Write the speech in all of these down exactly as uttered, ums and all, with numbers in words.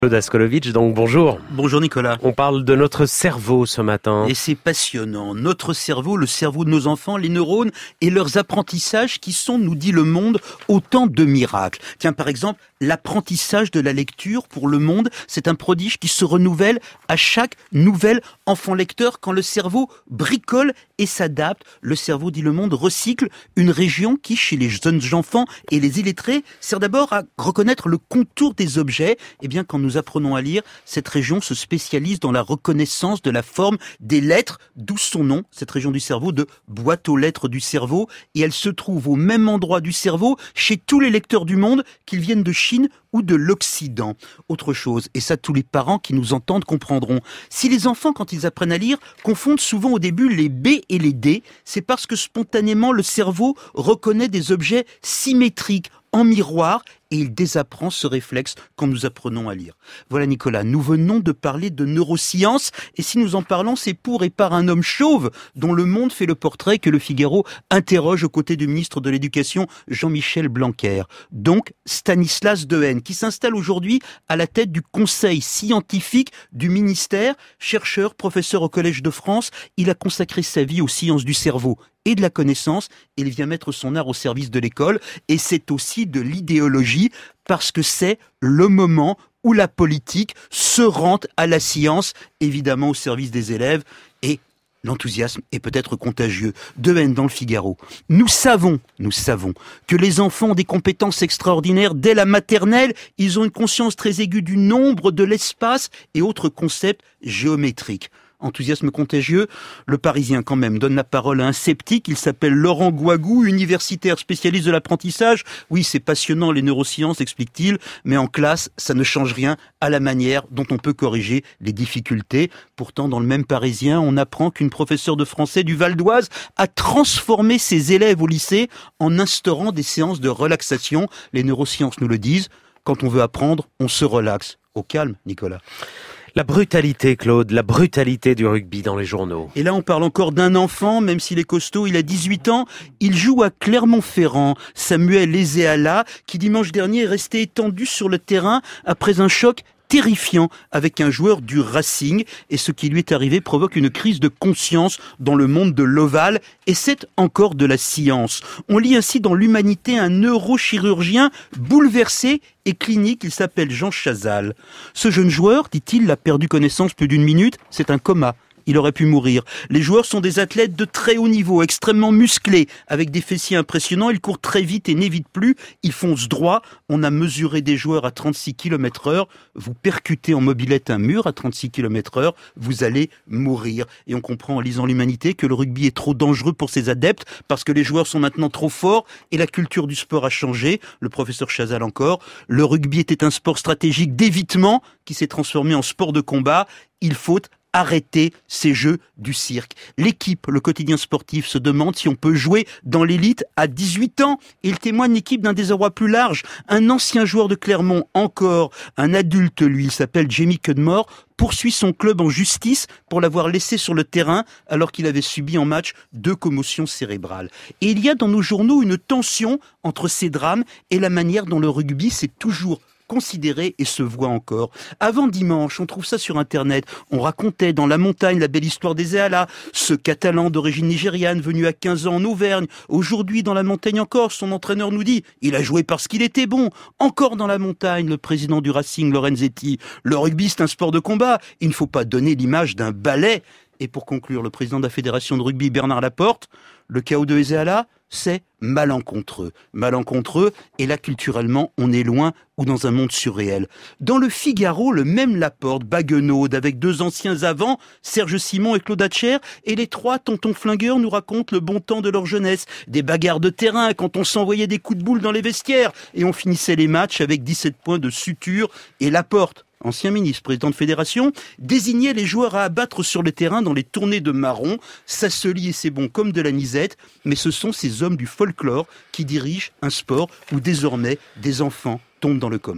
Claude Askolovitch, donc bonjour. Bonjour Nicolas. On parle de notre cerveau ce matin. Et c'est passionnant. Notre cerveau, le cerveau de nos enfants, les neurones et leurs apprentissages qui sont, nous dit Le Monde, autant de miracles. Tiens, par exemple, l'apprentissage de la lecture pour Le Monde, c'est un prodige qui se renouvelle à chaque nouvel enfant lecteur quand le cerveau bricole et s'adapte. Le cerveau, dit Le Monde, recycle une région qui, chez les jeunes enfants et les illettrés, sert d'abord à reconnaître le contour des objets. Eh bien, quand nous apprenons à lire, cette région se spécialise dans la reconnaissance de la forme des lettres, d'où son nom, cette région du cerveau, de boîte aux lettres du cerveau. Et elle se trouve au même endroit du cerveau chez tous les lecteurs du monde, qu'ils viennent de Chine ou de l'Occident. Autre chose, et ça tous les parents qui nous entendent comprendront, si les enfants, quand ils apprennent à lire, confondent souvent au début les B et les D, c'est parce que spontanément le cerveau reconnaît des objets symétriques en miroir et il désapprend ce réflexe quand nous apprenons à lire. Voilà Nicolas, nous venons de parler de neurosciences et si nous en parlons, c'est pour et par un homme chauve dont Le Monde fait le portrait que Le Figaro interroge aux côtés du ministre de l'Éducation Jean-Michel Blanquer. Donc Stanislas Dehaene qui s'installe aujourd'hui à la tête du conseil scientifique du ministère, chercheur, professeur au Collège de France, il a consacré sa vie aux sciences du cerveau et de la connaissance, et il vient mettre son art au service de l'école, et c'est aussi de l'idéologie, parce que c'est le moment où la politique se rend à la science, évidemment au service des élèves, et l'enthousiasme est peut-être contagieux. Dehaene dans Le Figaro. Nous savons, nous savons, que les enfants ont des compétences extraordinaires dès la maternelle, ils ont une conscience très aiguë du nombre, de l'espace, et autres concepts géométriques. Enthousiasme contagieux, Le Parisien quand même donne la parole à un sceptique, il s'appelle Laurent Gouagou, universitaire spécialiste de l'apprentissage. Oui, c'est passionnant les neurosciences, explique-t-il, mais en classe, ça ne change rien à la manière dont on peut corriger les difficultés. Pourtant, dans le même Parisien, on apprend qu'une professeure de français du Val d'Oise a transformé ses élèves au lycée en instaurant des séances de relaxation. Les neurosciences nous le disent, quand on veut apprendre, on se relaxe. Au calme, Nicolas. La brutalité, Claude, la brutalité du rugby dans les journaux. Et là, on parle encore d'un enfant, même s'il est costaud, il a dix-huit ans. Il joue à Clermont-Ferrand. Samuel Ezeala, qui dimanche dernier est resté étendu sur le terrain après un choc terrifiant avec un joueur du Racing. Et ce qui lui est arrivé provoque une crise de conscience dans le monde de l'Oval. Et c'est encore de la science. On lit ainsi dans l'Humanité un neurochirurgien bouleversé et clinique. Il s'appelle Jean Chazal. Ce jeune joueur, dit-il, a perdu connaissance plus d'une minute. C'est un coma. Il aurait pu mourir. Les joueurs sont des athlètes de très haut niveau, extrêmement musclés, avec des fessiers impressionnants. Ils courent très vite et n'évitent plus. Ils foncent droit. On a mesuré des joueurs à trente-six kilomètres heure. Vous percutez en mobilette un mur à trente-six kilomètres heure, vous allez mourir. Et on comprend en lisant l'Humanité que le rugby est trop dangereux pour ses adeptes parce que les joueurs sont maintenant trop forts et la culture du sport a changé. Le professeur Chazal encore. Le rugby était un sport stratégique d'évitement qui s'est transformé en sport de combat. Il faut arrêter ces jeux du cirque. L'équipe, le quotidien sportif, se demande si on peut jouer dans l'élite à dix-huit ans. Et il témoigne l'équipe d'un désarroi plus large. Un ancien joueur de Clermont, encore un adulte, lui, il s'appelle Jamie Cudmore, poursuit son club en justice pour l'avoir laissé sur le terrain alors qu'il avait subi en match deux commotions cérébrales. Et il y a dans nos journaux une tension entre ces drames et la manière dont le rugby s'est toujours considéré et se voit encore. Avant dimanche, on trouve ça sur Internet, on racontait dans La Montagne la belle histoire d'Ezeala, ce Catalan d'origine nigériane venu à quinze ans en Auvergne. Aujourd'hui, dans La Montagne encore, son entraîneur nous dit il a joué parce qu'il était bon. Encore dans La Montagne, le président du Racing, Lorenzetti, le rugby c'est un sport de combat, il ne faut pas donner l'image d'un ballet. Et pour conclure, le président de la fédération de rugby, Bernard Laporte, le chaos de Ezeala, c'est malencontreux. Malencontreux, et là, culturellement, on est loin ou dans un monde surréel. Dans Le Figaro, le même Laporte, baguenaude, avec deux anciens avants, Serge Simon et Claude Hatcher, et les trois tontons flingueurs nous racontent le bon temps de leur jeunesse. Des bagarres de terrain, quand on s'envoyait des coups de boule dans les vestiaires, et on finissait les matchs avec dix-sept points de suture, et Laporte, ancien ministre, président de fédération, désignait les joueurs à abattre sur le terrain dans les tournées de marron. Ça se lit et c'est bon comme de la nisette, mais ce sont ces hommes du folklore qui dirigent un sport où désormais des enfants tombent dans le coma.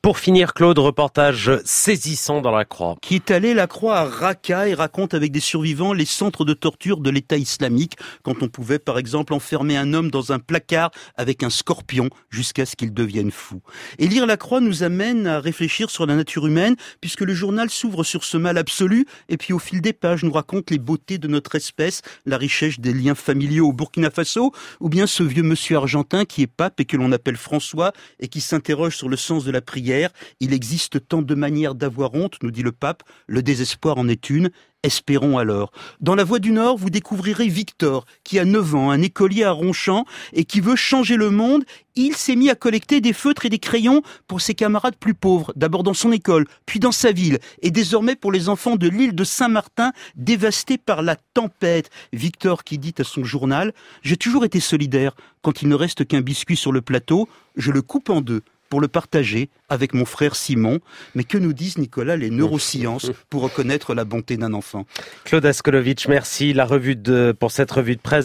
Pour finir, Claude, reportage saisissant dans la Croix. Qui est allé la Croix à Raqqa et raconte avec des survivants les centres de torture de l'État islamique, quand on pouvait par exemple enfermer un homme dans un placard avec un scorpion jusqu'à ce qu'il devienne fou. Et lire la Croix nous amène à réfléchir sur la nature humaine, puisque le journal s'ouvre sur ce mal absolu, et puis au fil des pages nous raconte les beautés de notre espèce, la richesse des liens familiaux au Burkina Faso, ou bien ce vieux monsieur argentin qui est pape et que l'on appelle François, et qui s'interroge sur le sens de la prière. Il existe tant de manières d'avoir honte, nous dit le pape, le désespoir en est une. Espérons alors. Dans La Voix du Nord, vous découvrirez Victor, qui a neuf ans, un écolier à Ronchamp, et qui veut changer le monde. Il s'est mis à collecter des feutres et des crayons pour ses camarades plus pauvres, d'abord dans son école, puis dans sa ville, et désormais pour les enfants de l'île de Saint-Martin, dévastée par la tempête. Victor qui dit à son journal « J'ai toujours été solidaire. Quand il ne reste qu'un biscuit sur le plateau, je le coupe en deux pour le partager avec mon frère Simon. » Mais que nous disent, Nicolas, les neurosciences pour reconnaître la bonté d'un enfant? Claude Askolovitch, merci. La revue de, pour cette revue de presse